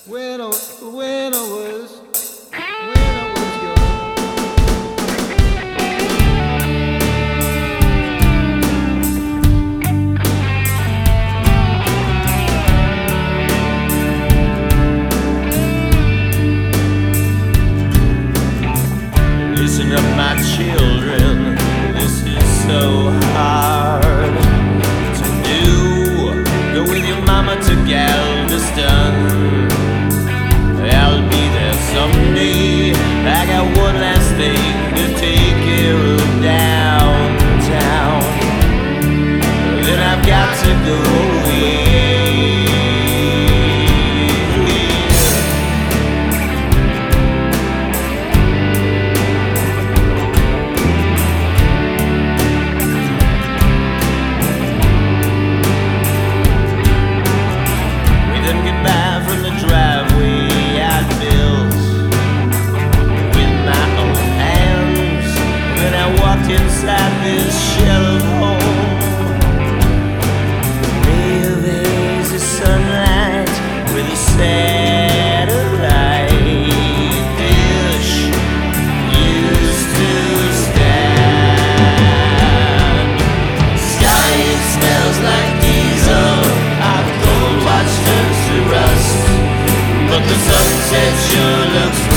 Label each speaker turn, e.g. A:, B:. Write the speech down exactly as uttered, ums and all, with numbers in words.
A: when I, when I was, when I was young.
B: Listen up, my children, this is so hard to do. Go with your mama to Galveston. I'll be there someday. I got one last thing to take care of downtown. Then I've got to go away. Inside this shell of home, ray of hazy sunlight with a satellite dish used to stand. Sky, it smells like diesel. Our gold watch turns to rust, but the sunset sure looks